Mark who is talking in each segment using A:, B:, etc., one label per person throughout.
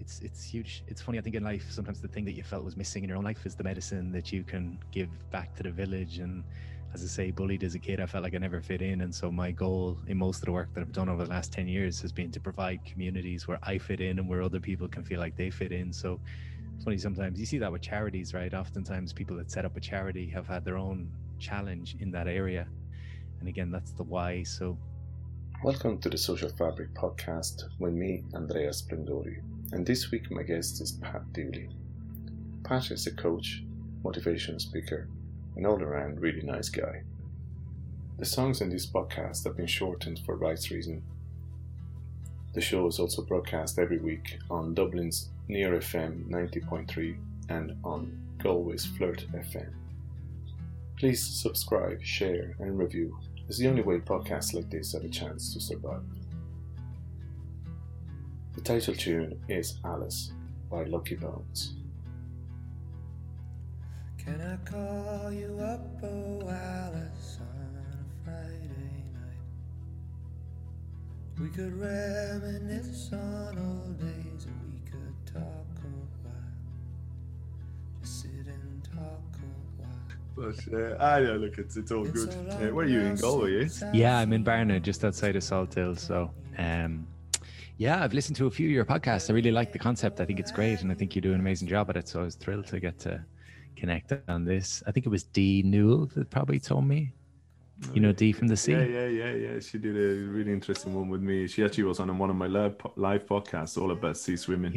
A: it's huge. It's funny, I think in life, sometimes the thing that you felt was missing in your own life is the medicine that you can give back to the village. And as I say, bullied as a kid, I felt like I never fit in. And so my goal in most of the work that I've done over the last 10 years has been to provide communities where I fit in and where other people can feel like they fit in. So it's funny, sometimes you see that with charities, right? Oftentimes people that set up a charity have had their own challenge in that area. And again, that's the why. So
B: welcome to the Social Fabric podcast with me, Andrea Splendori. And this week my guest is Pat Dooley. Pat is a coach, motivational speaker, an all-around really nice guy. The songs in this podcast have been shortened for rights reasons. The show is also broadcast every week on Dublin's Near FM 90.3 and on Galway's Flirt FM. Please subscribe, share and review. It's the only way podcasts like this have a chance to survive. The title tune is Alice by Lucky Bones.
C: Can I call you up, oh Alice, on a Friday night? We could reminisce on old days and we could talk a while. Just sit and talk a while.
D: But I know, look, it's all good. Where are you, in Galway?
A: yeah, I'm in Barna, just outside of Salthill. So yeah, I've listened to a few of your podcasts. I really like the concept. I think it's great, and I think you do an amazing job at it. So I was thrilled to get to connect on this. I think it was Dee Newell that probably told me. You know Dee from the Sea?
D: Yeah. She did a really interesting one with me. She actually was on one of my live podcasts all about sea swimming.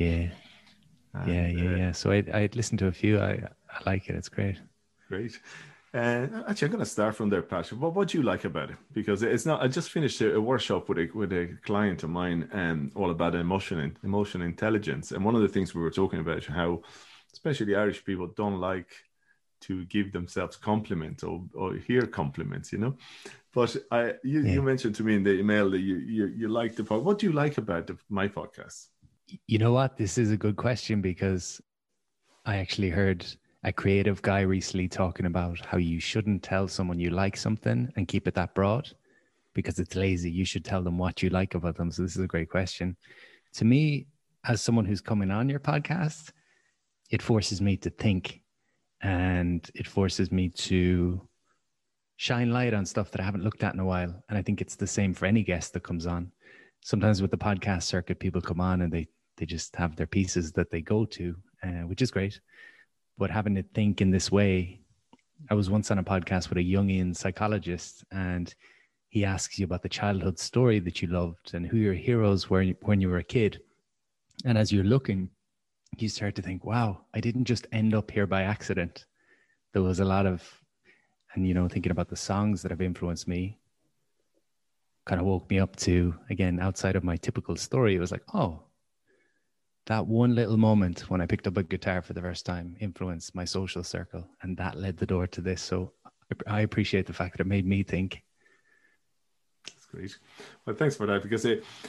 A: Yeah. So I'd listened to a few. I like it. It's great.
D: Great. Actually, I'm going to start from there, Patrick. What do you like about it? Because it's not. I just finished a workshop with a client of mine, all about emotional intelligence. And one of the things we were talking about how, especially Irish people, don't like to give themselves compliments or hear compliments, you know. But you mentioned to me in the email that you like the podcast. What do you like about my podcast?
A: You know what? This is a good question, because I actually heard a creative guy recently talking about how you shouldn't tell someone you like something and keep it that broad, because it's lazy. You should tell them what you like about them. So this is a great question. To me, as someone who's coming on your podcast, it forces me to think, and it forces me to shine light on stuff that I haven't looked at in a while. And I think it's the same for any guest that comes on. Sometimes with the podcast circuit, people come on and they just have their pieces that they go to, which is great. But having to think in this way, I was once on a podcast with a Jungian psychologist, and he asks you about the childhood story that you loved and who your heroes were when you were a kid. And as you're looking, you start to think, wow, I didn't just end up here by accident. There was a lot of, and thinking about the songs that have influenced me, kind of woke me up to, again, outside of my typical story. It was like, oh, that one little moment when I picked up a guitar for the first time influenced my social circle, and that led the door to this. So I appreciate the fact that it made me think.
D: That's great. Well, thanks for that, because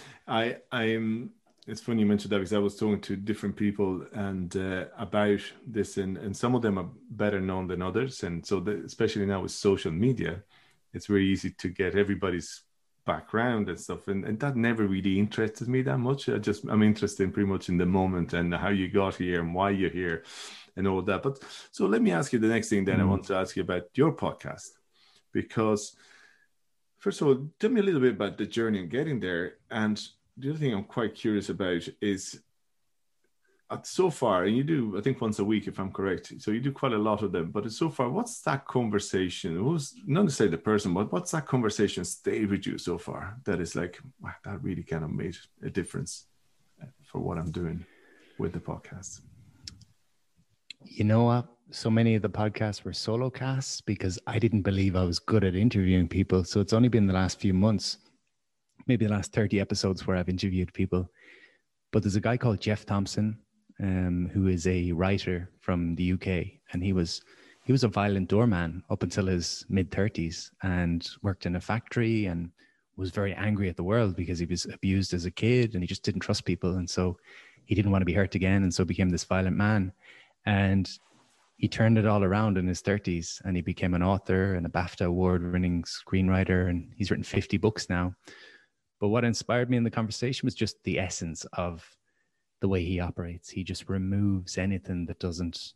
D: it's funny you mentioned that, because I was talking to different people and about this, and some of them are better known than others. And so especially now with social media, it's very easy to get everybody's background and stuff, and that never really interested me that much. I'm interested pretty much in the moment and how you got here and why you're here and all that. But so let me ask you the next thing then. I want to ask you about your podcast, because first of all, tell me a little bit about the journey of getting there. And the other thing I'm quite curious about is, so far, and you do, I think, once a week, if I'm correct. So you do quite a lot of them. But so far, what's that conversation? Who's not to say the person, but what's that conversation stayed with you so far that is like, wow, that really kind of made a difference for what I'm doing with the podcast?
A: You know what? So many of the podcasts were solo casts because I didn't believe I was good at interviewing people. So it's only been the last few months, maybe the last 30 episodes where I've interviewed people. But there's a guy called Jeff Thompson, who is a writer from the UK, and he was a violent doorman up until his mid-30s, and worked in a factory and was very angry at the world because he was abused as a kid and he just didn't trust people, and so he didn't want to be hurt again, and so became this violent man. And he turned it all around in his 30s, and he became an author and a BAFTA award-winning screenwriter, and he's written 50 books now. But what inspired me in the conversation was just the essence of the way he operates. He just removes anything that doesn't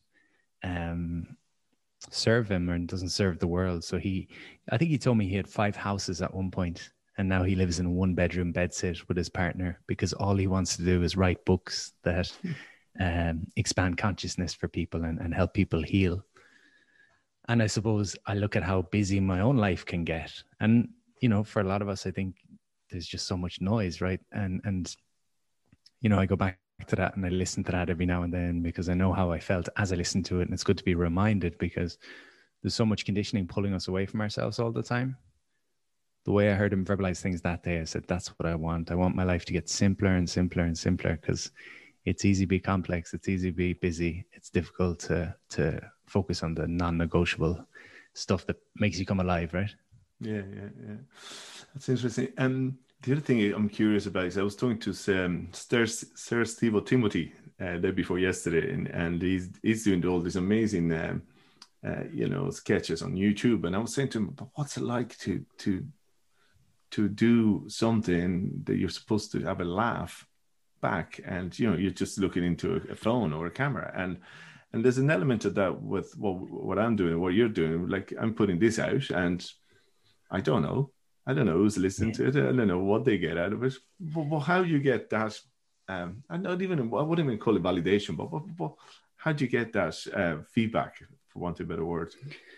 A: serve him or doesn't serve the world. So I think he told me he had 5 houses at one point, and now he lives in a 1-bedroom bedsit with his partner because all he wants to do is write books that expand consciousness for people and help people heal. And I suppose I look at how busy my own life can get. And, you know, for a lot of us, I think there's just so much noise, right? And you know, I go back to that and I listen to that every now and then because I know how I felt as I listened to it. And it's good to be reminded because there's so much conditioning pulling us away from ourselves all the time. The way I heard him verbalize things that day, I said, that's what I want. I want my life to get simpler and simpler and simpler because it's easy to be complex. It's easy to be busy. It's difficult to focus on the non-negotiable stuff that makes you come alive, right?
D: Yeah. That's interesting. The other thing I'm curious about is I was talking to Sir Steve Timothy day before yesterday, and he's doing all these amazing, sketches on YouTube. And I was saying to him, but what's it like to do something that you're supposed to have a laugh back, and you know you're just looking into a phone or a camera, and there's an element of that with what I'm doing, what you're doing. Like I'm putting this out, and I don't know who's listening to it. I don't know what they get out of it. But how you get that? I wouldn't even call it validation, but how do you get that feedback, for want of a better word?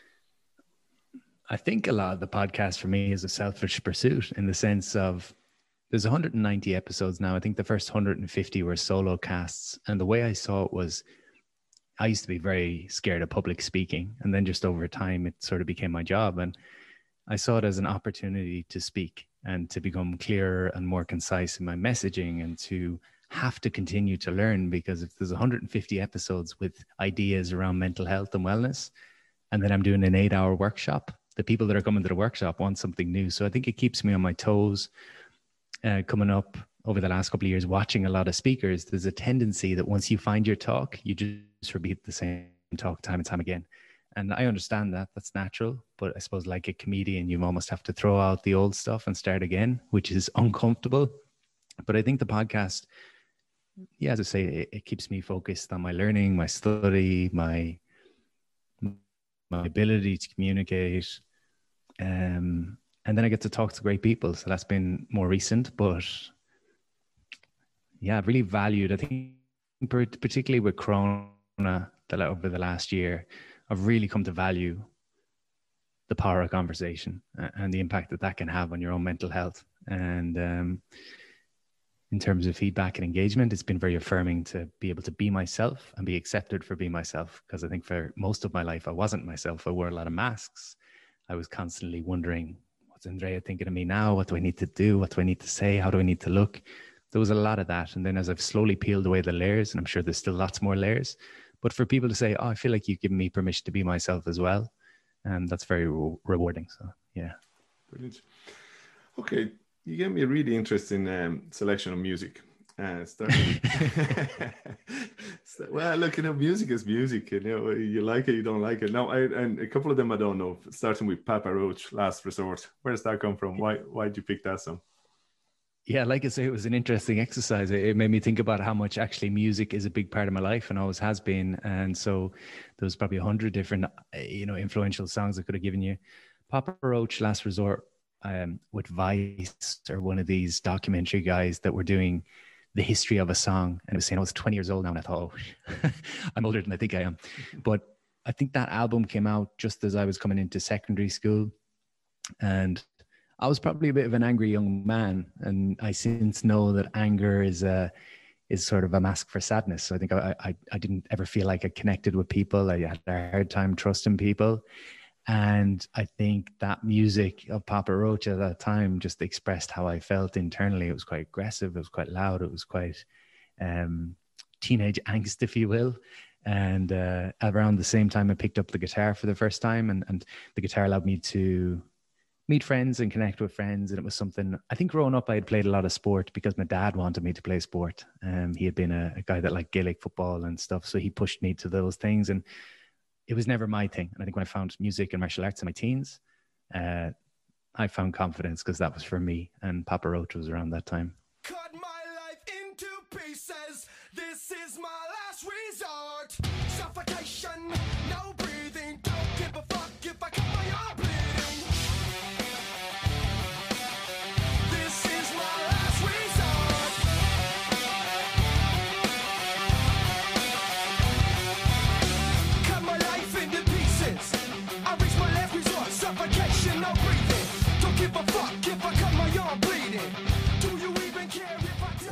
A: I think a lot of the podcast for me is a selfish pursuit in the sense of there's 190 episodes now. I think the first 150 were solo casts. And the way I saw it was I used to be very scared of public speaking. And then just over time, it sort of became my job. And I saw it as an opportunity to speak and to become clearer and more concise in my messaging and to have to continue to learn, because if there's 150 episodes with ideas around mental health and wellness, and then I'm doing an 8-hour workshop, the people that are coming to the workshop want something new. So I think it keeps me on my toes. Coming up over the last couple of years, watching a lot of speakers, there's a tendency that once you find your talk, you just repeat the same talk time and time again. And I understand that that's natural, but I suppose like a comedian, you almost have to throw out the old stuff and start again, which is uncomfortable. But I think the podcast, yeah, as I say, it keeps me focused on my learning, my study, my ability to communicate. And then I get to talk to great people. So that's been more recent, but yeah, I've really valued, I think, particularly with Corona, that over the last year, I've really come to value the power of conversation and the impact that can have on your own mental health. And in terms of feedback and engagement, it's been very affirming to be able to be myself and be accepted for being myself. Because I think for most of my life, I wasn't myself. I wore a lot of masks. I was constantly wondering, what's Andrea thinking of me now? What do I need to do? What do I need to say? How do I need to look? There was a lot of that. And then as I've slowly peeled away the layers, and I'm sure there's still lots more layers, but for people to say, oh, I feel like you've given me permission to be myself as well. And that's very rewarding. So, yeah.
D: Brilliant. Okay. You gave me a really interesting selection of music. Well, look, music is music. You like it, you don't like it. No, and a couple of them I don't know. Starting with Papa Roach, Last Resort. Where does that come from? Why did you pick that song?
A: Yeah, like I say, it was an interesting exercise. It made me think about how much actually music is a big part of my life and always has been. And so there was probably 100 different, influential songs I could have given you. Papa Roach, Last Resort, with Vice, or one of these documentary guys that were doing the history of a song. And it was saying I was 20 years old now. And I thought, I'm older than I think I am. But I think that album came out just as I was coming into secondary school. And I was probably a bit of an angry young man, and I since know that anger is sort of a mask for sadness. So I think I didn't ever feel like I connected with people. I had a hard time trusting people. And I think that music of Papa Roach at that time just expressed how I felt internally. It was quite aggressive. It was quite loud. It was quite teenage angst, if you will. And around the same time, I picked up the guitar for the first time. And the guitar allowed me to meet friends and connect with friends. And it was something, I think growing up, I had played a lot of sport because my dad wanted me to play sport. He had been a guy that liked Gaelic football and stuff. So he pushed me to those things. And it was never my thing. And I think when I found music and martial arts in my teens, I found confidence because that was for me. And Papa Roach was around that time.
C: Cut my life into pieces. This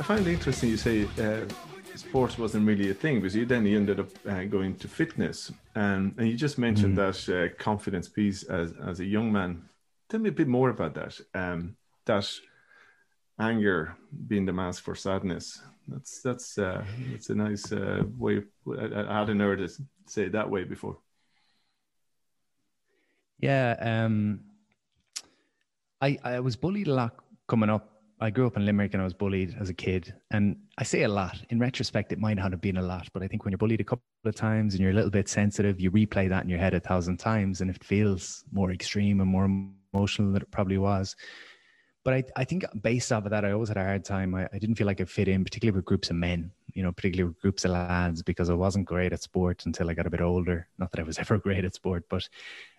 D: find it interesting you say sports wasn't really a thing, because you ended up going to fitness, and you just mentioned that confidence piece as a young man. Tell me a bit more about that. That anger being the mask for sadness. That's a nice way. I hadn't heard it say it that way before.
A: Yeah, I was bullied a lot coming up. I grew up in Limerick and I was bullied as a kid. And I say a lot. In retrospect, it might not have been a lot, but I think when you're bullied a couple of times and you're a little bit sensitive, you replay that in your head 1,000 times and it feels more extreme and more emotional than it probably was. But I think based off of that, I always had a hard time. I didn't feel like I fit in, particularly with groups of men, particularly with groups of lads, because I wasn't great at sport until I got a bit older. Not that I was ever great at sport, but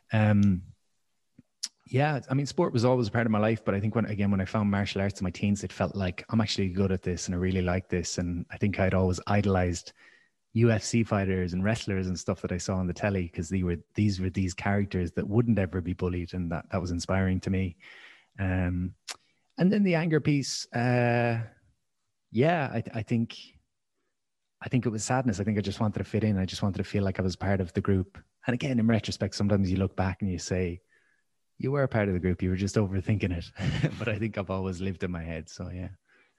A: yeah, I mean, sport was always a part of my life. But I think when I found martial arts in my teens, it felt like I'm actually good at this and I really like this. And I think I'd always idolized UFC fighters and wrestlers and stuff that I saw on the telly, because these were these characters that wouldn't ever be bullied. And that was inspiring to me. And then the anger piece, I think it was sadness. I think I just wanted to fit in. I just wanted to feel like I was part of the group. And again, in retrospect, sometimes you look back and you say, you were a part of the group. You were just overthinking it. But I think I've always lived in my head. So, yeah.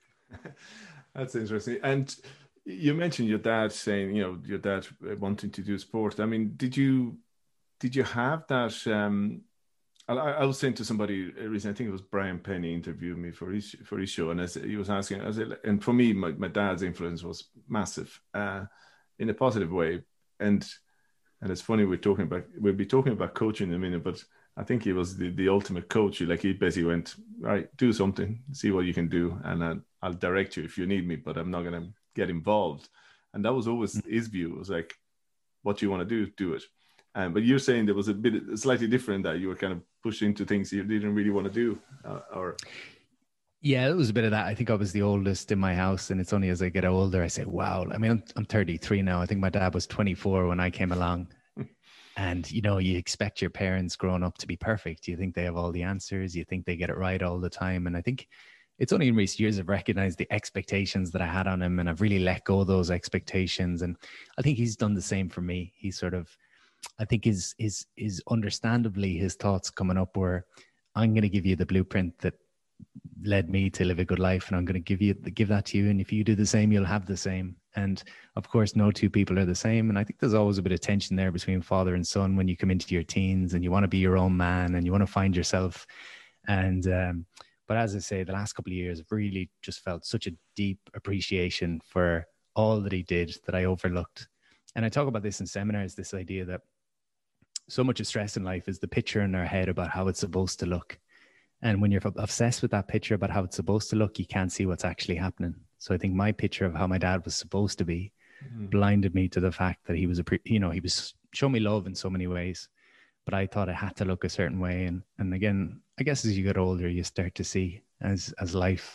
D: That's interesting. And you mentioned your dad saying, your dad wanting to do sport. I mean, did you have that? I was saying to somebody recently, I think it was Brian Penny interviewed me for his show. And he was asking, and for me, my dad's influence was massive in a positive way. And it's funny, we'll be talking about coaching in a minute, but I think he was the ultimate coach. He basically went, right, do something, see what you can do, and I'll direct you if you need me, but I'm not going to get involved. And that was always his view. It was like, what you want to do it. But you're saying there was a bit slightly different, that you were kind of pushed into things you didn't really want to do, or.
A: Yeah, it was a bit of that. I think I was the oldest in my house, and it's only as I get older I say, wow. I mean, I'm 33 now. I think my dad was 24 when I came along. And, you expect your parents growing up to be perfect. You think they have all the answers. You think they get it right all the time. And I think it's only in recent years I've recognized the expectations that I had on him, and I've really let go of those expectations. And I think he's done the same for me. He's sort of, I think is understandably his thoughts coming up were, I'm going to give you the blueprint that led me to live a good life, and I'm going to give that to you. And if you do the same, you'll have the same. And of course, no two people are the same. And I think there's always a bit of tension there between father and son when you come into your teens and you want to be your own man and you want to find yourself. And, but as I say, the last couple of years, I've really just felt such a deep appreciation for all that he did that I overlooked. And I talk about this in seminars, this idea that so much of stress in life is the picture in our head about how it's supposed to look. And when you're obsessed with that picture about how it's supposed to look, you can't see what's actually happening. So I think my picture of how my dad was supposed to be blinded me to the fact that he was he was showing me love in so many ways, but I thought it had to look a certain way. And again, I guess as you get older, you start to see as life,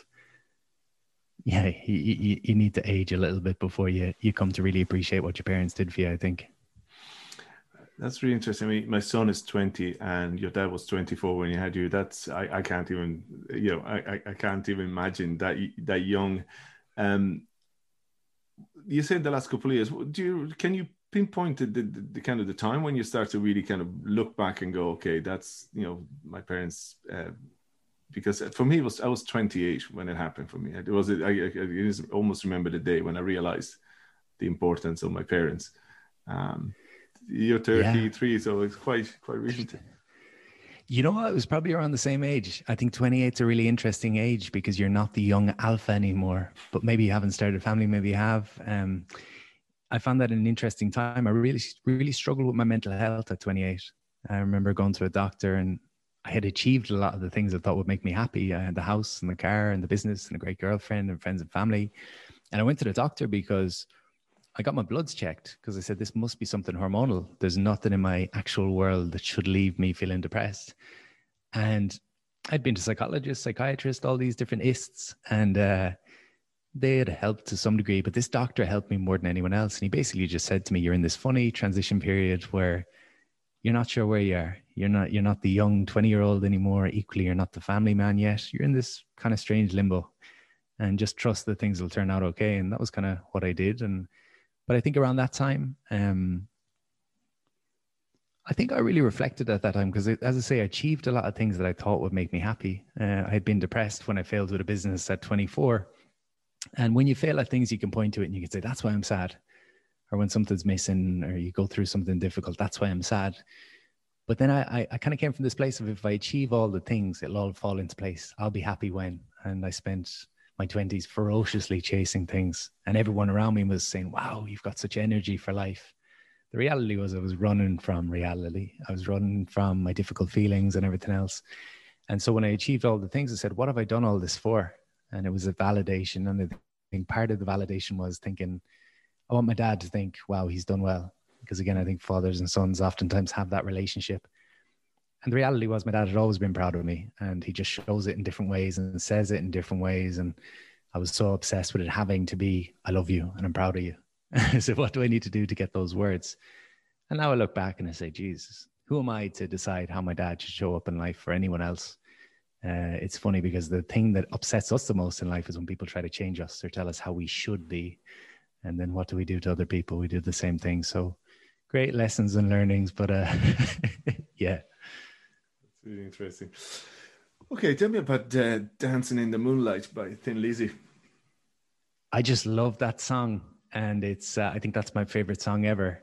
A: you need to age a little bit before you come to really appreciate what your parents did for you, I think.
D: That's really interesting. I mean, my son is 20 and your dad was 24 when he had you. That's, I can't even, I can't even imagine that young. You said the last couple of years, can you pinpoint the kind of the time when you start to really kind of look back and go, okay, that's, my parents, because for me, I was 28 when it happened for me. I almost remember the day when I realized the importance of my parents. You're 33, so it's quite recent.
A: You know what? It was probably around the same age. I think 28 is a really interesting age because you're not the young alpha anymore, but maybe you haven't started a family, maybe you have. I found that an interesting time. I really, really struggled with my mental health at 28. I remember going to a doctor and I had achieved a lot of the things I thought would make me happy. I had the house and the car and the business and a great girlfriend and friends and family. And I went to the doctor because I got my bloods checked because I said, this must be something hormonal. There's nothing in my actual world that should leave me feeling depressed. And I'd been to psychologists, psychiatrists, all these different ists, and they had helped to some degree, but this doctor helped me more than anyone else. And he basically just said to me, you're in this funny transition period where you're not sure where you are. You're not the young 20-year-old anymore. Equally, you're not the family man yet. You're in this kind of strange limbo. and just trust that things will turn out okay. And that was kind of what I did. But I think around that time, I think I really reflected at that time because, as I say, I achieved a lot of things that I thought would make me happy. I had been depressed when I failed with a business at 24. And when you fail at things, you can point to it and you can say, that's why I'm sad. Or when something's missing or you go through something difficult, that's why I'm sad. But then I kind of came from this place of, if I achieve all the things, it'll all fall into place. I'll be happy when. And I spent my 20s ferociously chasing things. And everyone around me was saying, wow, you've got such energy for life. The reality was I was running from reality. I was running from my difficult feelings and everything else. And so when I achieved all the things, I said, what have I done all this for? And it was a validation. And I think part of the validation was thinking, I want my dad to think, wow, he's done well. Because again, I think fathers and sons oftentimes have that relationship. And the reality was my dad had always been proud of me, and he just shows it in different ways and says it in different ways. And I was so obsessed with it having to be, I love you and I'm proud of you. So what do I need to do to get those words? And now I look back and I say, Jesus, who am I to decide how my dad should show up in life for anyone else? It's funny because the thing that upsets us the most in life is when people try to change us or tell us how we should be. And then what do we do to other people? We do the same thing. So great lessons and learnings, but yeah.
D: That's really interesting. Okay, tell me about Dancing in the Moonlight by Thin Lizzy.
A: I just love that song. And it's, I think that's my favorite song ever.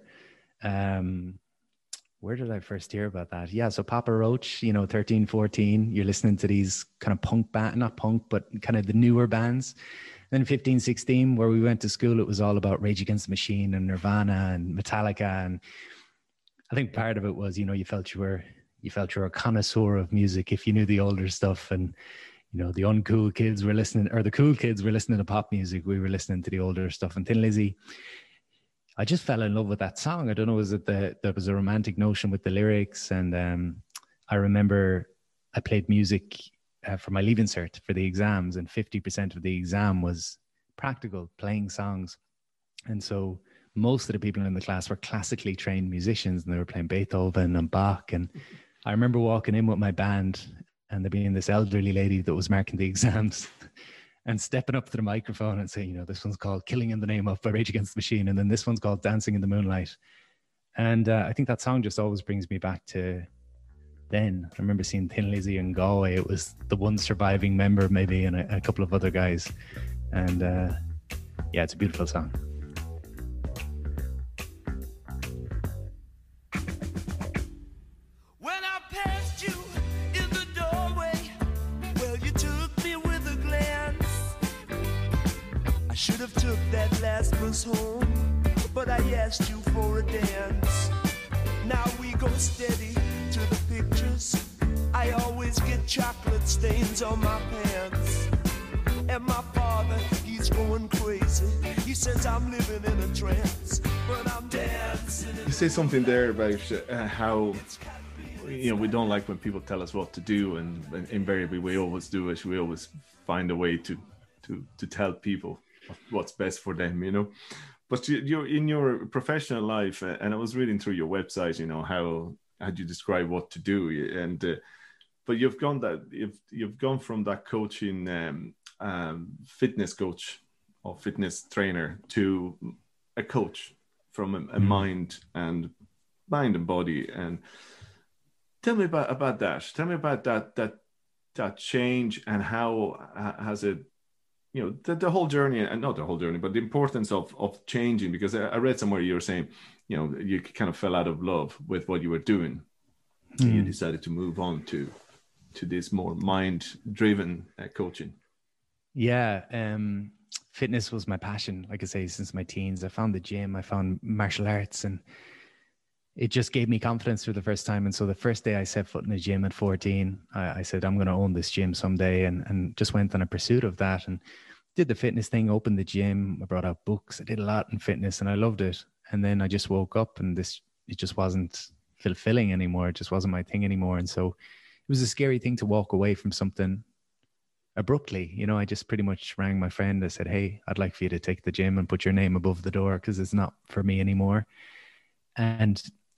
A: Where did I first hear about that? Yeah, so Papa Roach, 13, 14, you're listening to these kind of punk band, not punk, but kind of the newer bands. Then 15, 16, where we went to school, it was all about Rage Against the Machine and Nirvana and Metallica. And I think part of it was, you felt you were a connoisseur of music if you knew the older stuff. And, the uncool kids were listening, or the cool kids were listening to pop music. We were listening to the older stuff. And Thin Lizzy, I just fell in love with that song. I don't know, was it there was a romantic notion with the lyrics. And I remember I played music for my Leaving Cert for the exams, and 50% of the exam was practical, playing songs. And so most of the people in the class were classically trained musicians, and they were playing Beethoven and Bach. And I remember walking in with my band and there being this elderly lady that was marking the exams and stepping up to the microphone and saying, this one's called Killing in the Name of by Rage Against the Machine. And then this one's called Dancing in the Moonlight. And I think that song just always brings me back to then. I remember seeing Thin Lizzy in Galway. It was the one surviving member maybe, and a couple of other guys. And yeah, it's a beautiful song.
C: Should have took that last bus home, but I asked you for a dance. Now we go steady to the pictures. I always get chocolate stains on my pants. And my father, he's going crazy. He says I'm living in a trance, but I'm dancing.
D: You say something there about how we don't like when people tell us what to do, and invariably we always do it. We always find a way to tell people what's best for them, but you're in your professional life, and I was reading through your website, how you describe what to do, and but you've gone from that coaching fitness coach or fitness trainer to a coach from a mind and body. And tell me about that. Tell me about that change, and how has it, the whole journey, and not the whole journey, but the importance of changing, because I read somewhere you were saying, you kind of fell out of love with what you were doing. And you decided to move on to this more mind-driven coaching.
A: Yeah. Fitness was my passion, like I say, since my teens. I found the gym, I found martial arts, and it just gave me confidence for the first time. And so the first day I set foot in a gym at 14, I said, I'm going to own this gym someday, and just went on a pursuit of that and did the fitness thing, opened the gym. I brought out books. I did a lot in fitness and I loved it. And then I just woke up and it just wasn't fulfilling anymore. It just wasn't my thing anymore. And so it was a scary thing to walk away from something abruptly. I just pretty much rang my friend. I said, hey, I'd like for you to take the gym and put your name above the door because it's not for me anymore. And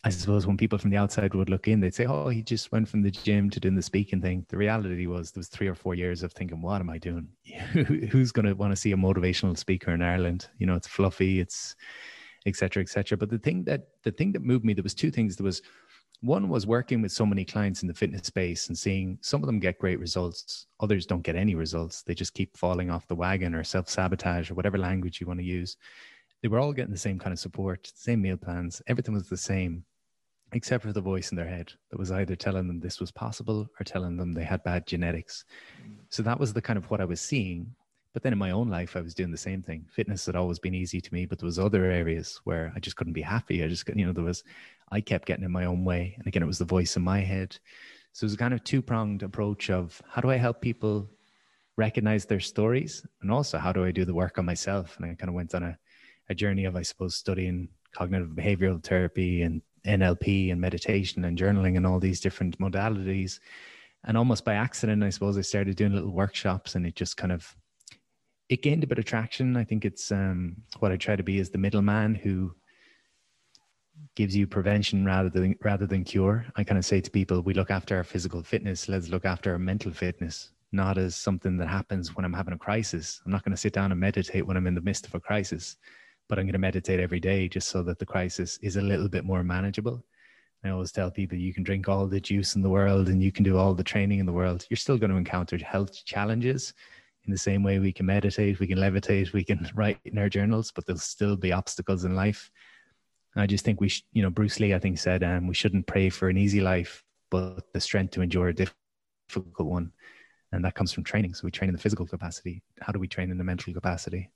A: I suppose when people from the outside would look in, they'd say, oh, he just went from the gym to doing the speaking thing. The reality was there was 3 or 4 years of thinking, what am I doing? Who's going to want to see a motivational speaker in Ireland? You know, it's fluffy, it's et cetera, et cetera. But the thing that moved me, there was 2 things. There was, one was working with so many clients in the fitness space and seeing some of them get great results. Others don't get any results. They just keep falling off the wagon or self-sabotage or whatever language you want to use. They were all getting the same kind of support, same meal plans. Everything was the same, except for the voice in their head that was either telling them this was possible or telling them they had bad genetics. So that was the kind of what I was seeing. But then in my own life, I was doing the same thing. Fitness had always been easy to me, but there was other areas where I just couldn't be happy. I kept getting in my own way. And again, it was the voice in my head. So it was a kind of 2-pronged approach of how do I help people recognize their stories? And also how do I do the work on myself? And I kind of went on a journey of, I suppose, studying cognitive behavioral therapy and NLP and meditation and journaling and all these different modalities. And almost by accident, I suppose, I started doing little workshops, and it just kind of, it gained a bit of traction. I think it's what I try to be is the middleman who gives you prevention rather than cure. I kind of say to people, we look after our physical fitness. Let's look after our mental fitness, not as something that happens when I'm having a crisis. I'm not going to sit down and meditate when I'm in the midst of a crisis, but I'm going to meditate every day just so that the crisis is a little bit more manageable. I always tell people, you can drink all the juice in the world and you can do all the training in the world. You're still going to encounter health challenges. In the same way we can meditate, we can levitate, we can write in our journals, but there'll still be obstacles in life. I just think Bruce Lee, I think, said we shouldn't pray for an easy life, but the strength to endure a difficult one. And that comes from training. So we train in the physical capacity. How do we train in the mental capacity?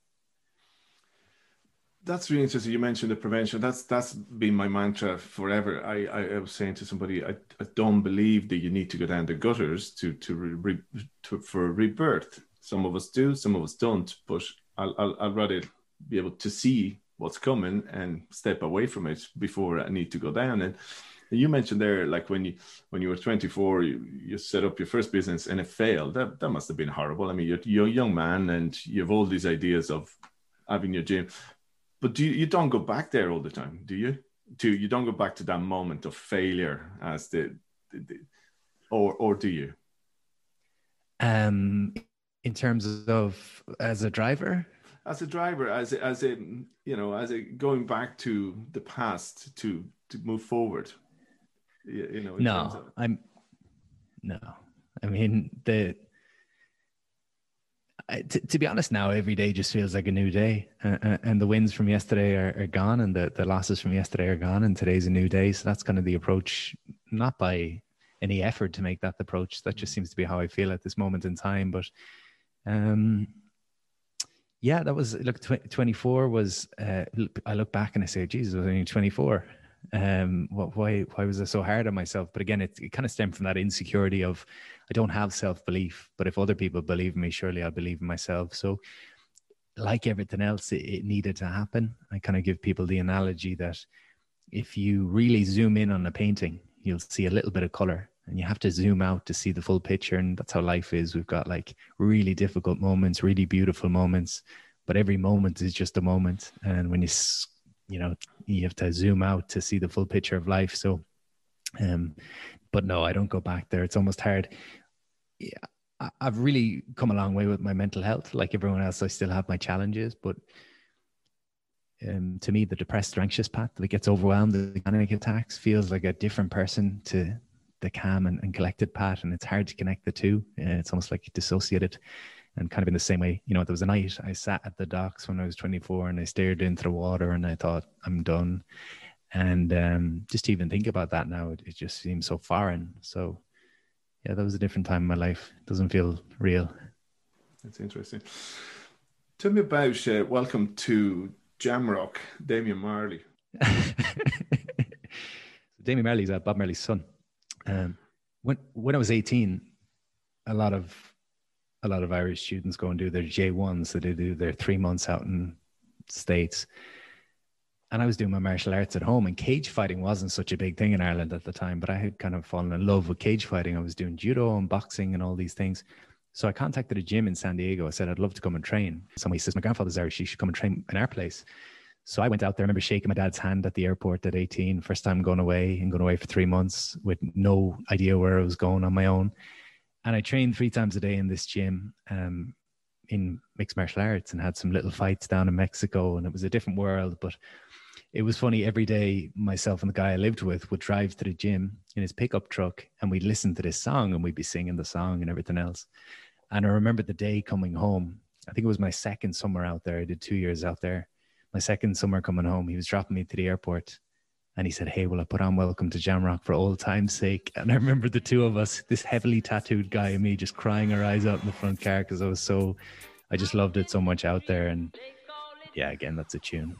D: That's really interesting. You mentioned the prevention. That's been my mantra forever. I was saying to somebody, I don't believe that you need to go down the gutters for rebirth. Some of us do, some of us don't. But I'd rather be able to see what's coming and step away from it before I need to go down. And you mentioned there, like when you were 24, you set up your first business and it failed. That must have been horrible. I mean, you're a young man and you have all these ideas of having your gym. But you don't go back there all the time, do you? You don't go back to that moment of failure as or do you?
A: In terms of as a driver?
D: As a driver, as going back to the past to move forward.
A: No. I mean, to be honest now, every day just feels like a new day, and the wins from yesterday are gone, and the losses from yesterday are gone, and today's a new day. So that's kind of the approach, not by any effort to make that the approach. That just seems to be how I feel at this moment in time. But yeah, that was, look, 24 was, I look back and I say, Jesus, I was only 24. Why was I so hard on myself? But again, it kind of stemmed from that insecurity of, I don't have self-belief, but if other people believe in me, surely I'll believe in myself. So like everything else, it needed to happen. I kind of give people the analogy that if you really zoom in on a painting, you'll see a little bit of color, and you have to zoom out to see the full picture. And that's how life is. We've got like really difficult moments, really beautiful moments, but every moment is just a moment. And when you have to zoom out to see the full picture of life. So, but no, I don't go back there. It's almost hard. Yeah, I've really come a long way with my mental health. Like everyone else, I still have my challenges, but to me, the depressed or anxious Pat that gets overwhelmed, the panic attacks, feels like a different person to the calm and collected Pat. And it's hard to connect the two. It's almost like dissociated. And kind of in the same way, there was a night I sat at the docks when I was 24 and I stared into the water and I thought, I'm done. And just to even think about that now, it just seems so foreign. So yeah, that was a different time in my life. It doesn't feel real.
D: That's interesting. Tell me about welcome to Jamrock, Damian Marley.
A: Damian Marley's Bob Marley's son. When I was 18, a lot of Irish students go and do their J1s, so they do their 3 months out in the States. And I was doing my martial arts at home, and cage fighting wasn't such a big thing in Ireland at the time, but I had kind of fallen in love with cage fighting. I was doing judo and boxing and all these things. So I contacted a gym in San Diego. I said, I'd love to come and train. Somebody says, my grandfather's Irish, you should come and train in our place. So I went out there. I remember shaking my dad's hand at the airport at 18, first time going away for 3 months with no idea where I was going on my own. And I trained 3 times a day in this gym in mixed martial arts, and had some little fights down in Mexico. And it was a different world, but it was funny. Every day, myself and the guy I lived with would drive to the gym in his pickup truck, and we'd listen to this song, and we'd be singing the song and everything else. And I remember the day coming home. I think it was my second summer out there. I did 2 years out there. My second summer coming home, he was dropping me to the airport, and he said, "Hey, will I put on Welcome to Jamrock for old time's sake?" And I remember the two of us, this heavily tattooed guy and me, just crying our eyes out in the front car because I just loved it so much out there. And yeah, again, that's a tune.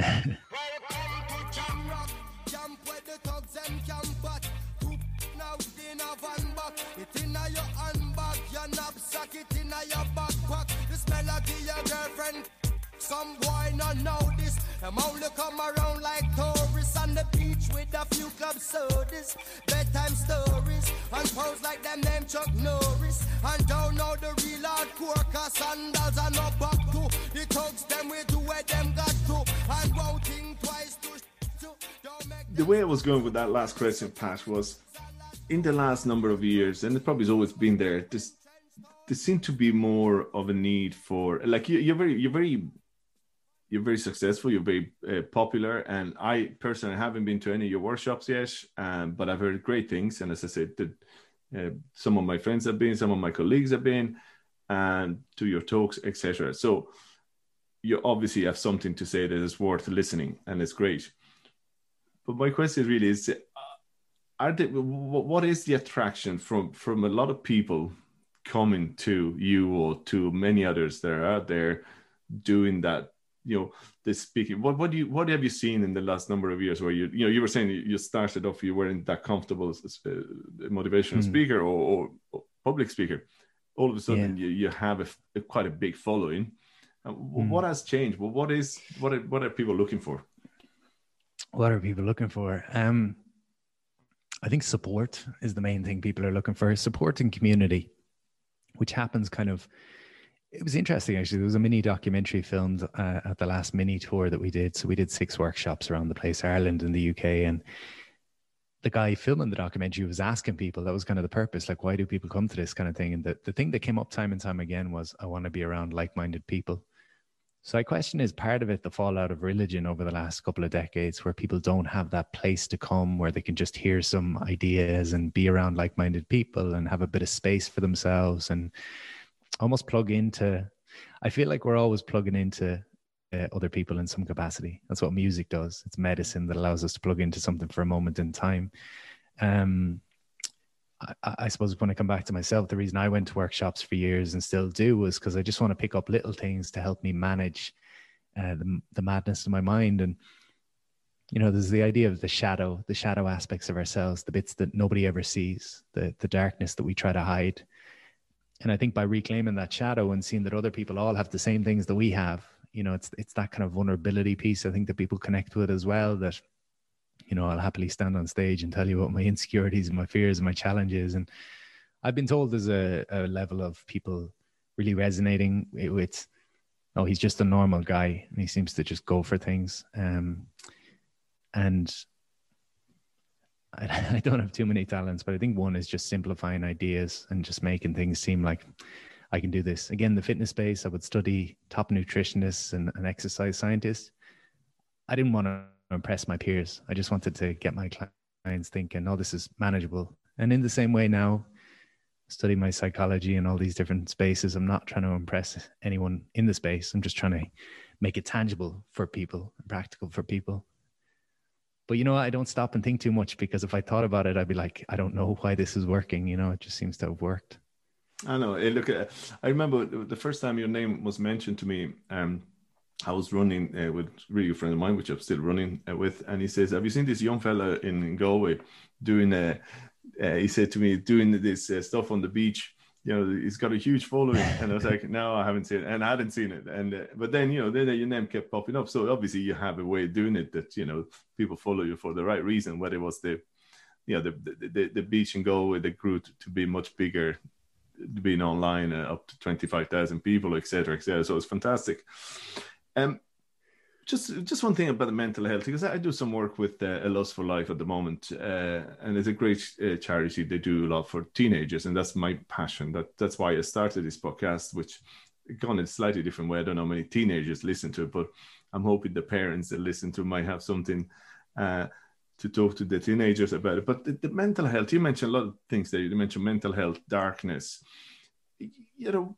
C: Some boy not know this. Them only come around like tourists on the beach with a few club sodas, bedtime stories, and pose like them name Chuck Norris. And don't know the real hardcore, cause sandals are not back to. The thugs them way to where them got to. And won't think twice to don't make.
D: The way I was going with that last question, Pat, was in the last number of years, and it probably has always been there, there seemed to be more of a need for, like, you're very successful, you're very popular, and I personally haven't been to any of your workshops yet, but I've heard great things. And as I said, some of my friends have been, some of my colleagues have been, and to your talks, etc. So you obviously have something to say that is worth listening, and it's great. But my question really is, what is the attraction from a lot of people coming to you or to many others that are out there doing that? This speaking. What have you seen in the last number of years where you were saying you started off, you weren't that comfortable as a motivational speaker or public speaker. All of a sudden, you have quite a big following. What has changed? Well, what are people looking for?
A: What are people looking for? I think support is the main thing people are looking for. Support and community, which happens kind of. It was interesting, actually. There was a mini documentary filmed at the last mini tour that we did. So we did 6 workshops around the place, Ireland and the UK. And the guy filming the documentary was asking people, that was kind of the purpose, like, why do people come to this kind of thing? And the thing that came up time and time again was, I want to be around like-minded people. So I question, is part of it the fallout of religion over the last couple of decades, where people don't have that place to come where they can just hear some ideas and be around like-minded people and have a bit of space for themselves and almost plug into. I feel like we're always plugging into other people in some capacity. That's what music does. It's medicine that allows us to plug into something for a moment in time. I suppose when I come back to myself, the reason I went to workshops for years and still do was because I just want to pick up little things to help me manage the madness in my mind. And, there's the idea of the shadow aspects of ourselves, the bits that nobody ever sees, the darkness that we try to hide. And I think by reclaiming that shadow and seeing that other people all have the same things that we have, it's that kind of vulnerability piece, I think, that people connect with as well, that, I'll happily stand on stage and tell you what my insecurities and my fears and my challenges. And I've been told there's a level of people really resonating with, oh, he's just a normal guy and he seems to just go for things. And I don't have too many talents, but I think one is just simplifying ideas and just making things seem like I can do this. Again, the fitness space, I would study top nutritionists and exercise scientists. I didn't want to impress my peers. I just wanted to get my clients thinking, oh, this is manageable. And in the same way now, study my psychology and all these different spaces. I'm not trying to impress anyone in the space. I'm just trying to make it tangible for people, practical for people. But I don't stop and think too much, because if I thought about it, I'd be like, I don't know why this is working. It just seems to have worked.
D: I know. Look, I remember the first time your name was mentioned to me. I was running with a really good friend of mine, which I'm still running with, and he says, "Have you seen this young fella in Galway doing?" He said to me, doing this stuff on the beach. He's got a huge following, and I was like, no, I haven't seen it, and I hadn't seen it, and but then then your name kept popping up. So obviously you have a way of doing it that people follow you for the right reason. Whether it was the beach in Galway that grew to be much bigger, being online up to 25,000 people, etc., etc. So it's fantastic. Just one thing about the mental health, because I do some work with A Lustful Life at the moment, and it's a great charity. They do a lot for teenagers, and that's my passion. That's why I started this podcast, which gone in a slightly different way. I don't know how many teenagers listen to it, but I'm hoping the parents that listen to might have something to talk to the teenagers about it. But the mental health, you mentioned a lot of things there. You mentioned mental health, darkness. You know,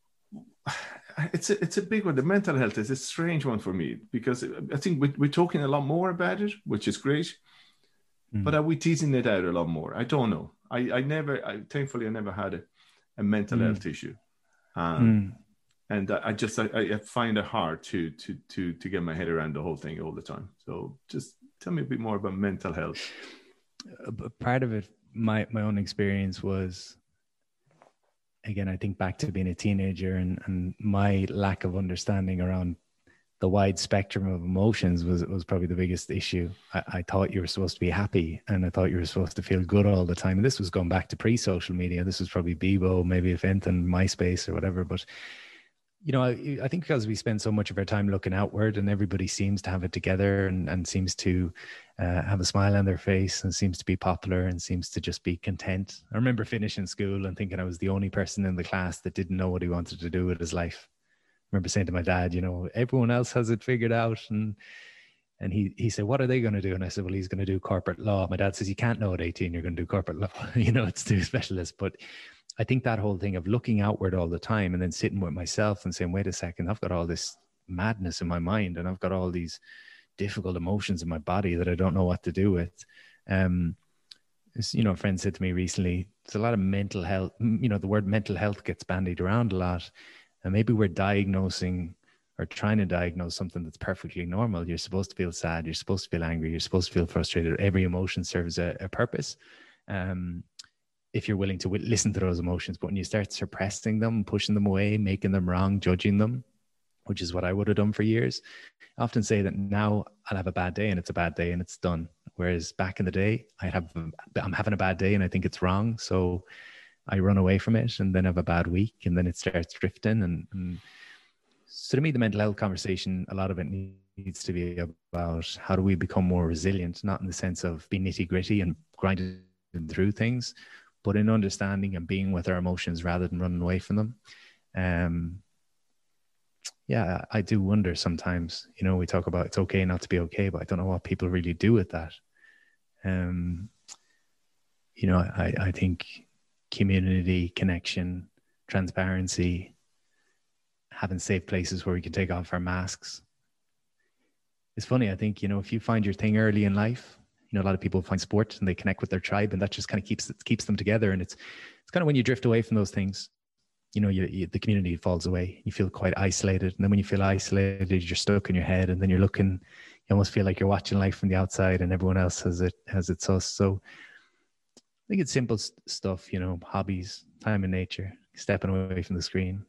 D: it's a big one. The mental health is a strange one for me, because I think we're talking a lot more about it, which is great. But are we teasing it out a lot more? I don't know. Thankfully, I never had a mental health issue. And I find it hard to get my head around the whole thing all the time. So just tell me a bit more about mental health.
A: Part of it, my own experience was, again, I think back to being a teenager and my lack of understanding around the wide spectrum of emotions was probably the biggest issue. I thought you were supposed to be happy, and I thought you were supposed to feel good all the time. And this was going back to pre-social media. This was probably Bebo, maybe if anything, MySpace or whatever. But, you know, I think because we spend so much of our time looking outward, and everybody seems to have it together and seems to have a smile on their face and seems to be popular and seems to just be content. I remember finishing school and thinking I was the only person in the class that didn't know what he wanted to do with his life. I remember saying to my dad, you know, everyone else has it figured out. And he said, what are they going to do? And I said, well, he's going to do corporate law. My dad says, you can't know at 18 you're going to do corporate law. You know, it's too specialist. But I think that whole thing of looking outward all the time and then sitting with myself and saying, wait a second, I've got all this madness in my mind and I've got all these difficult emotions in my body that I don't know what to do with. You know, a friend said to me recently, there's a lot of mental health, you know, the word mental health gets bandied around a lot. And maybe we're diagnosing or trying to diagnose something that's perfectly normal. You're supposed to feel sad. You're supposed to feel angry. You're supposed to feel frustrated. Every emotion serves a purpose. If you're willing to listen to those emotions, but when you start suppressing them, pushing them away, making them wrong, judging them, which is what I would have done for years, I often say that now I'll have a bad day and it's a bad day and it's done. Whereas back in the day, I'm having a bad day and I think it's wrong. So I run away from it and then have a bad week and then it starts drifting. And so to me, the mental health conversation, a lot of it needs to be about how do we become more resilient, not in the sense of being nitty gritty and grinding through things, but in understanding and being with our emotions rather than running away from them. Yeah, I do wonder sometimes, you know, we talk about it's okay not to be okay, but I don't know what people really do with that. You know, I think community, connection, transparency, having safe places where we can take off our masks. It's funny, I think, you know, if you find your thing early in life, you know, a lot of people find sport and they connect with their tribe and that just kind of keeps them together. And it's kind of when you drift away from those things, you know, the community falls away. You feel quite isolated. And then when you feel isolated, you're stuck in your head and then you almost feel like you're watching life from the outside and everyone else has its us. So I think it's simple stuff, you know, hobbies, time in nature, stepping away from the screen.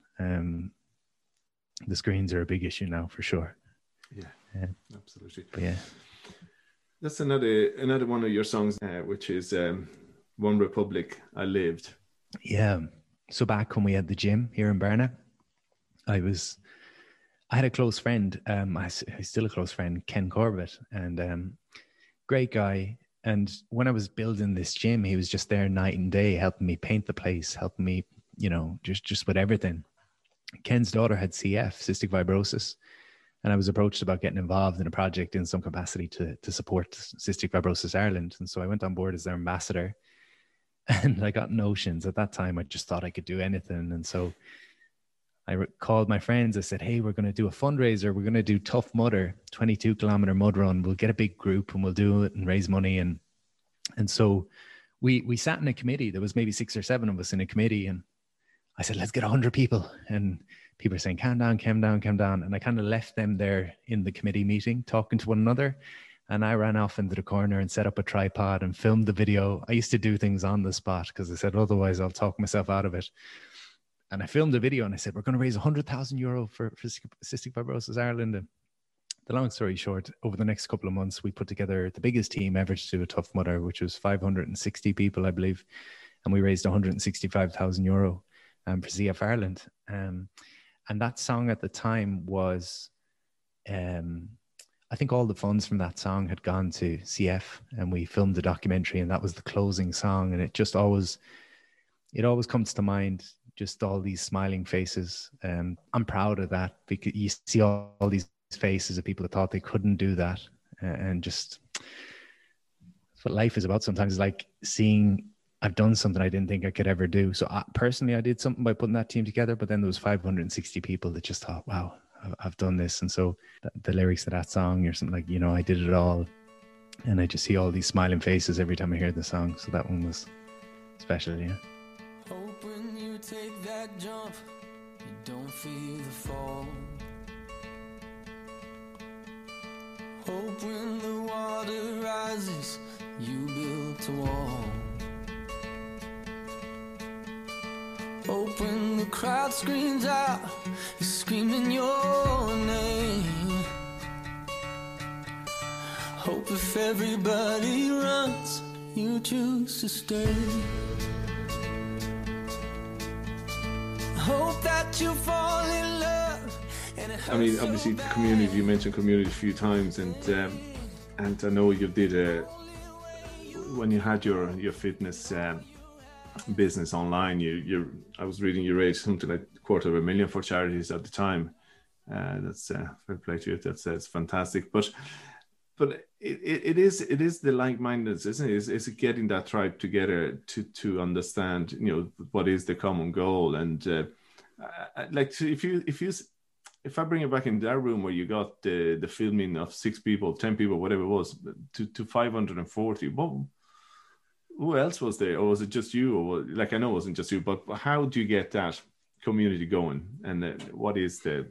A: The screens are a big issue now for sure.
D: Yeah, absolutely.
A: But yeah.
D: That's another one of your songs, which is One Republic, I Lived.
A: Yeah. So back when we had the gym here in Barna, I had a close friend, I still a close friend, Ken Corbett, and great guy. And when I was building this gym, he was just there night and day, helping me paint the place, helping me, you know, just with everything. Ken's daughter had CF, cystic fibrosis. And I was approached about getting involved in a project in some capacity to support Cystic Fibrosis Ireland. And so I went on board as their ambassador and I got notions. At that time, I just thought I could do anything. And so I called my friends. I said, hey, we're going to do a fundraiser. We're going to do Tough Mudder, 22-kilometer mud run. We'll get a big group and we'll do it and raise money. And so we sat in a committee. There was maybe 6 or 7 of us in a committee. And I said, let's get 100 people. And people are saying, calm down. And I kind of left them there in the committee meeting, talking to one another. And I ran off into the corner and set up a tripod and filmed the video. I used to do things on the spot because I said, otherwise I'll talk myself out of it. And I filmed the video and I said, we're going to raise €100,000 for Cystic Fibrosis Ireland. And the long story short, over the next couple of months, we put together the biggest team ever to do a Tough Mudder, which was 560 people, I believe. And we raised €165,000 for CF Ireland. And that song at the time was I think all the funds from that song had gone to CF, and we filmed the documentary, and that was the closing song. And it always comes to mind, just all these smiling faces. I'm proud of that, because you see all these faces of people that thought they couldn't do that. And just, that's what life is about sometimes, like seeing I've done something I didn't think I could ever do. So personally, I did something by putting that team together, but then there was 560 people that just thought, wow, I've done this. And so the lyrics to that song or something like, you know, I did it all. And I just see all these smiling faces every time I hear the song. So that one was special, yeah.
C: Hope when you take that jump, you don't feel the fall. Hope when the water rises, you built a wall. Hope when the crowd screams out, you're screaming your name. Hope if everybody runs, you choose to stay. Hope that you fall in love.
D: I mean, obviously, community. You mentioned community a few times, and I know you did when you had your fitness business online. I was reading you raised something like $250,000 for charities at the time. That's fair play to you. That's fantastic. But it is the like-mindedness, isn't it? Is it getting that tribe together to understand, you know, what is the common goal? And like, if I bring it back in that room where you got the filming of 6 people, 10 people, whatever it was, to 540, who else was there? Or was it just you? Or like, I know it wasn't just you, but how do you get that community going? And what is the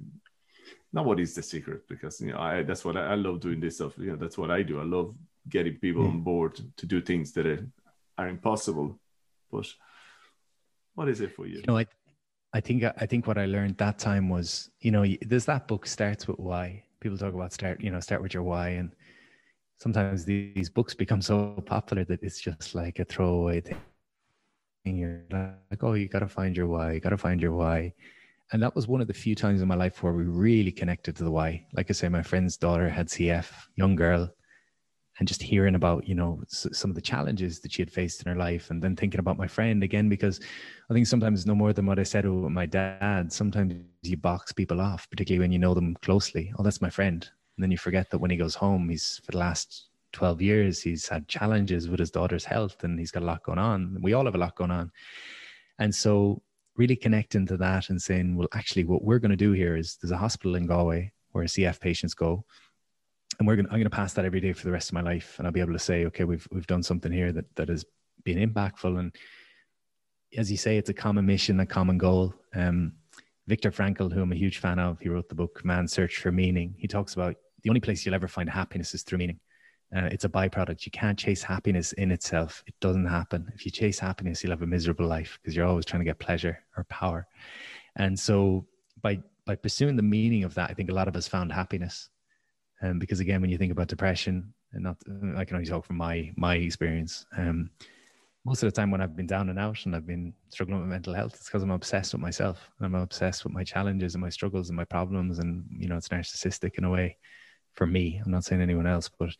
D: secret? Because, you know, that's what I love doing this stuff. You know, that's what I do. I love getting people on board to do things that are impossible. But what is it for you?
A: You know, I think what I learned that time was, you know, there's that book, Starts With Why. People talk about start with your why. And sometimes these books become so popular that it's just like a throwaway thing. You're like, oh, you got to find your why. You got to find your why. And that was one of the few times in my life where we really connected to the why. Like I say, my friend's daughter had CF, young girl, and just hearing about, you know, some of the challenges that she had faced in her life, and then thinking about my friend again, because I think sometimes no more than what I said with my dad, sometimes you box people off, particularly when you know them closely. Oh, that's my friend. And then you forget that when he goes home, for the last 12 years, he's had challenges with his daughter's health, and he's got a lot going on. We all have a lot going on. And so really connecting to that and saying, well, actually what we're going to do here is, there's a hospital in Galway where CF patients go, and I'm going to pass that every day for the rest of my life. And I'll be able to say, okay, we've done something here that has been impactful. And as you say, it's a common mission, a common goal. Viktor Frankl, who I'm a huge fan of, he wrote the book Man's Search for Meaning. He talks about the only place you'll ever find happiness is through meaning. It's a byproduct. You can't chase happiness in itself. It doesn't happen. If you chase happiness, you'll have a miserable life, because you're always trying to get pleasure or power. And so by pursuing the meaning of that, I think a lot of us found happiness. Because again, when you think about depression, and I can only talk from my experience, most of the time when I've been down and out and I've been struggling with mental health, it's because I'm obsessed with myself, and I'm obsessed with my challenges and my struggles and my problems. And, you know, it's narcissistic in a way for me. I'm not saying anyone else, but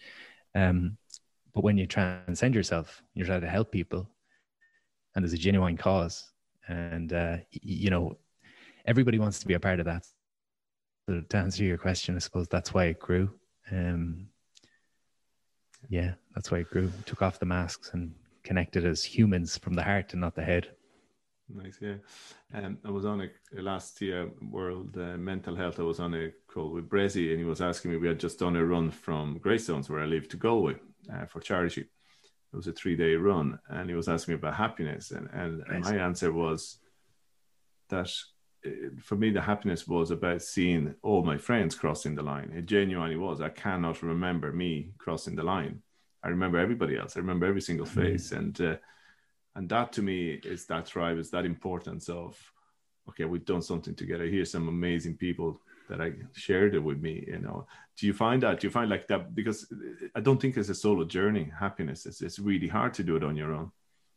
A: when you transcend yourself, you're trying to help people, and there's a genuine cause, and you know, everybody wants to be a part of that. So to answer your question, I suppose that's why it grew. Yeah, that's why it grew. Took off the masks and connected as humans from the heart and not the head.
D: Nice, yeah. I was on a last year World Mental Health. I was on a call with Brezzy, and he was asking me. We had just done a run from Greystones, where I live, to Galway for charity. It was a 3-day run, and he was asking me about happiness, and my answer was that for me, the happiness was about seeing all my friends crossing the line. It genuinely was. I cannot remember me crossing the line. I remember everybody else. I remember every single face, and that to me is that tribe, is that importance of, okay, we've done something together. Here's some amazing people that I shared it with me, you know. Do you find like that? Because I don't think it's a solo journey. Happiness it's really hard to do it on your own.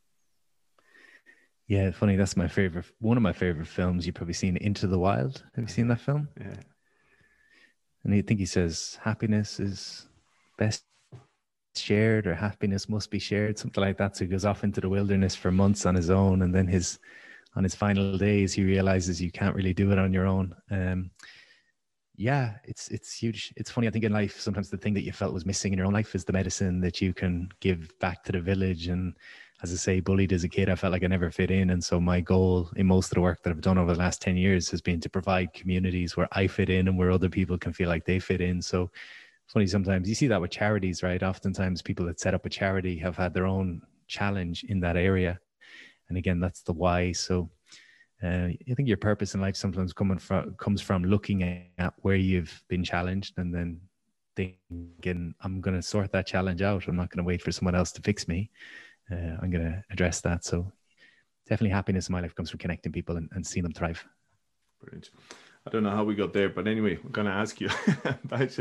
A: Yeah, funny. That's one of my favorite films. You've probably seen Into the Wild. Have you seen that film?
D: Yeah.
A: And I think he says happiness is best shared, or happiness must be shared, something like that. So he goes off into the wilderness for months on his own, and then on his final days he realizes you can't really do it on your own. Yeah, it's huge. It's funny, I think in life sometimes the thing that you felt was missing in your own life is the medicine that you can give back to the village. And as I say, bullied as a kid, I felt like I never fit in. And so my goal in most of the work that I've done over the last 10 years has been to provide communities where I fit in and where other people can feel like they fit in. So funny, sometimes you see that with charities, right? Oftentimes people that set up a charity have had their own challenge in that area. And again, that's the why. So I think your purpose in life sometimes comes from looking at where you've been challenged and then thinking, I'm going to sort that challenge out. I'm not going to wait for someone else to fix me. I'm going to address that. So definitely happiness in my life comes from connecting people and seeing them thrive.
D: Brilliant. I don't know how we got there, but anyway, I'm going to ask you about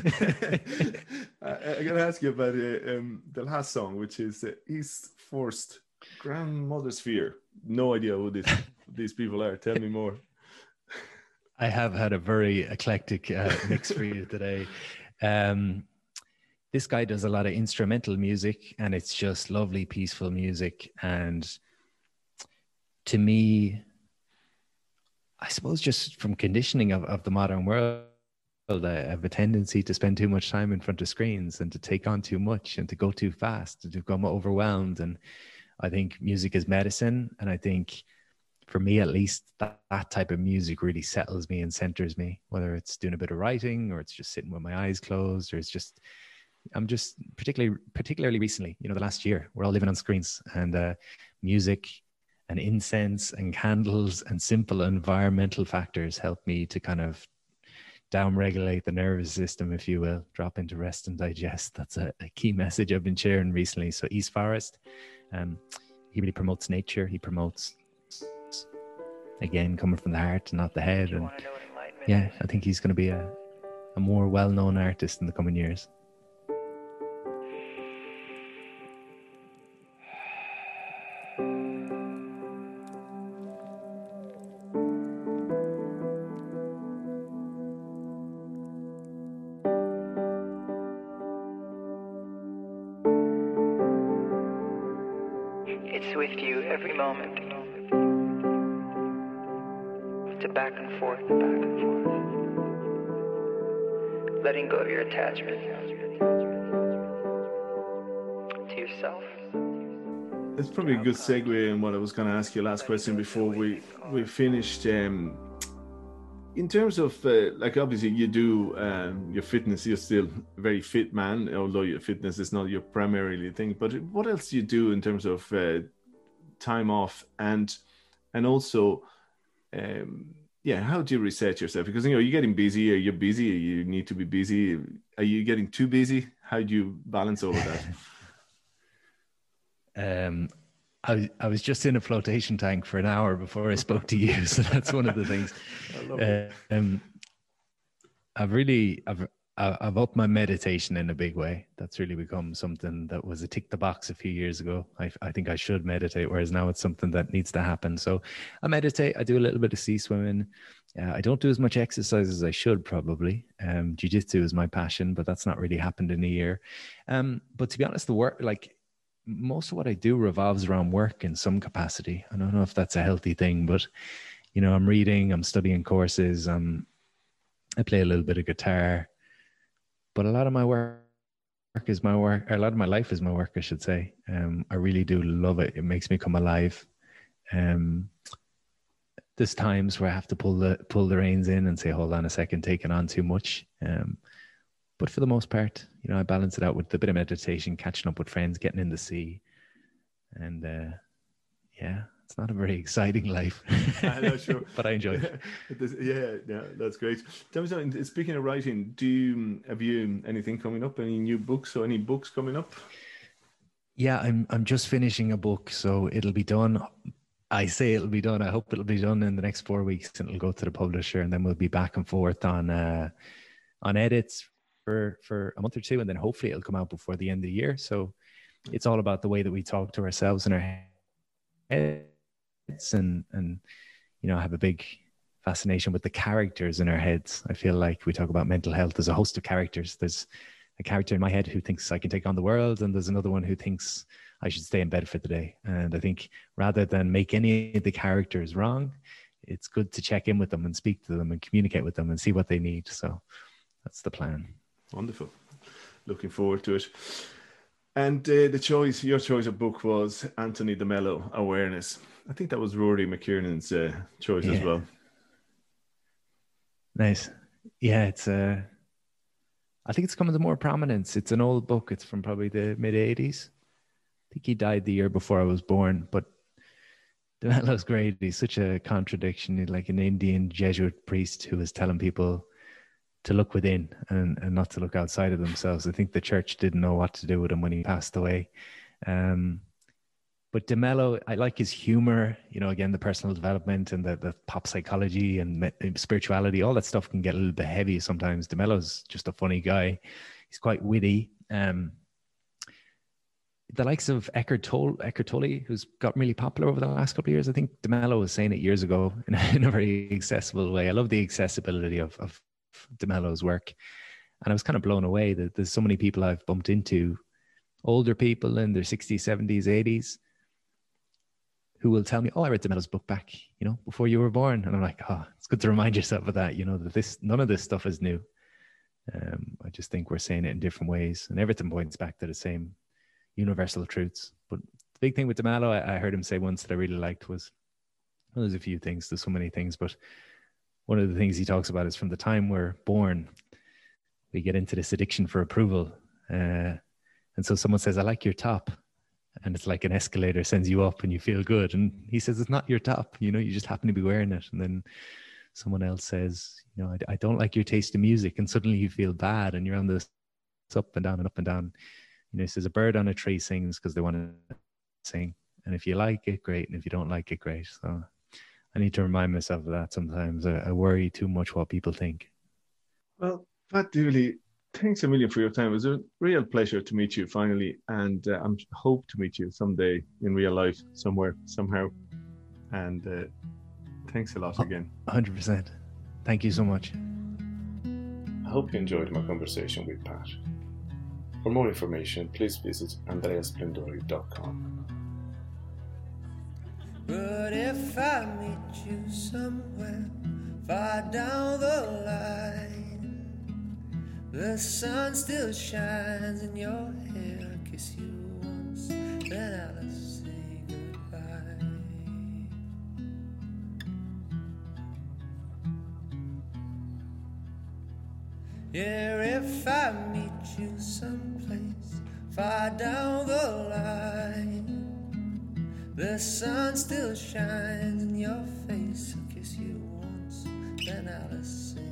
D: I'm going to ask you about the last song, which is East Forced Grandmother's Fear. No idea who these people are. Tell me more.
A: I have had a very eclectic mix for you today. This guy does a lot of instrumental music, and it's just lovely, peaceful music. And to me, I suppose just from conditioning of the modern world, I have a tendency to spend too much time in front of screens and to take on too much and to go too fast and to become overwhelmed. And I think music is medicine. And I think for me, at least, that type of music really settles me and centers me, whether it's doing a bit of writing or it's just sitting with my eyes closed, or it's just, I'm just particularly recently, the last year, we're all living on screens, and music and incense and candles and simple environmental factors help me to kind of downregulate the nervous system, if you will, drop into rest and digest. That's a key message I've been sharing recently. So East Forest, he really promotes nature. He promotes, again, coming from the heart and not the head. And yeah, I think he's going to be a more well-known artist in the coming years.
E: It's with you every moment. It's a back and forth. Letting go of your attachment to yourself.
D: It's probably a good segue in what I was going to ask you last question before we finished. In terms of, obviously you do your fitness, you're still a very fit man, although your fitness is not your primarily thing. But what else do you do in terms of time off and also, how do you reset yourself? Because, you're getting busy, or you're busy, or you need to be busy. Are you getting too busy? How do you balance all of
A: that? I was just in a flotation tank for an hour before I spoke to you, so that's one of the things. I've upped my meditation in a big way. That's really become something that was a tick the box a few years ago. I think I should meditate, whereas now it's something that needs to happen. So I meditate. I do a little bit of sea swimming. I don't do as much exercise as I should probably. Jiu-jitsu is my passion, but that's not really happened in a year. But to be honest, the work, most of what I do revolves around work in some capacity. I don't know if that's a healthy thing, but I'm reading, I'm studying courses, I play a little bit of guitar, but a lot of my work is my work, or a lot of my life is my work, I should say. I really do love it. It makes me come alive. There's times where I have to pull the reins in and say, hold on a second, taking on too much. But for the most part, I balance it out with a bit of meditation, catching up with friends, getting in the sea. And it's not a very exciting life.
D: I'm not sure.
A: But I enjoy it.
D: Yeah, that's great. Tell me, speaking of writing, have you anything coming up? Any new books or any books coming up?
A: Yeah, I'm just finishing a book, so it'll be done. I say it'll be done. I hope it'll be done in the next 4 weeks, and it'll go to the publisher, and then we'll be back and forth on edits for a month or two, and then hopefully it'll come out before the end of the year. So it's all about the way that we talk to ourselves in our heads, and I have a big fascination with the characters in our heads. I feel like we talk about mental health. There's a host of characters. There's a character in my head who thinks I can take on the world, and there's another one who thinks I should stay in bed for the day. And I think rather than make any of the characters wrong, it's good to check in with them and speak to them and communicate with them and see what they need. So that's the plan.
D: Wonderful. Looking forward to it. And your choice of book was Anthony DeMello, Awareness. I think that was Rory McKiernan's choice as well.
A: Nice. Yeah, I think it's coming to more prominence. It's an old book. It's from probably the mid-'80s. I think he died the year before I was born, but DeMello's great. He's such a contradiction. He's like an Indian Jesuit priest who was telling people to look within and not to look outside of themselves. I think the church didn't know what to do with him when he passed away. But DeMello, I like his humor, again, the personal development and the pop psychology and spirituality, all that stuff can get a little bit heavy sometimes. DeMello's just a funny guy. He's quite witty. The likes of Eckhart Tolle, who's got really popular over the last couple of years. I think DeMello was saying it years ago in a very accessible way. I love the accessibility of DeMello's work. And I was kind of blown away that there's so many people I've bumped into, older people in their 60s, 70s, 80s, who will tell me, I read DeMello's book back, before you were born. And I'm like, it's good to remind yourself of that, that none of this stuff is new. I just think we're saying it in different ways, and everything points back to the same universal truths. But the big thing with DeMello, I heard him say once that I really liked was, there's a few things, there's so many things, but one of the things he talks about is from the time we're born, we get into this addiction for approval. And so someone says, I like your top. And it's like an escalator sends you up and you feel good. And he says, it's not your top, you just happen to be wearing it. And then someone else says, I don't like your taste in music. And suddenly you feel bad and you're on this up and down and up and down. He says a bird on a tree sings because they want to sing. And if you like it, great. And if you don't like it, great. So I need to remind myself of that sometimes. I worry too much what people think.
D: Well, Pat Dooley, thanks a million for your time. It was a real pleasure to meet you finally. And I hope to meet you someday in real life, somewhere, somehow. And thanks a lot again.
A: 100%. Thank you so much.
B: I hope you enjoyed my conversation with Pat. For more information, please visit andreasplendori.com.
C: But if I meet you somewhere far down the line, the sun still shines in your hair, I kiss you once, then I'll say goodbye. Yeah, if I meet you someplace far down the line, the sun still shines in your face, I'll kiss you once, then I'll say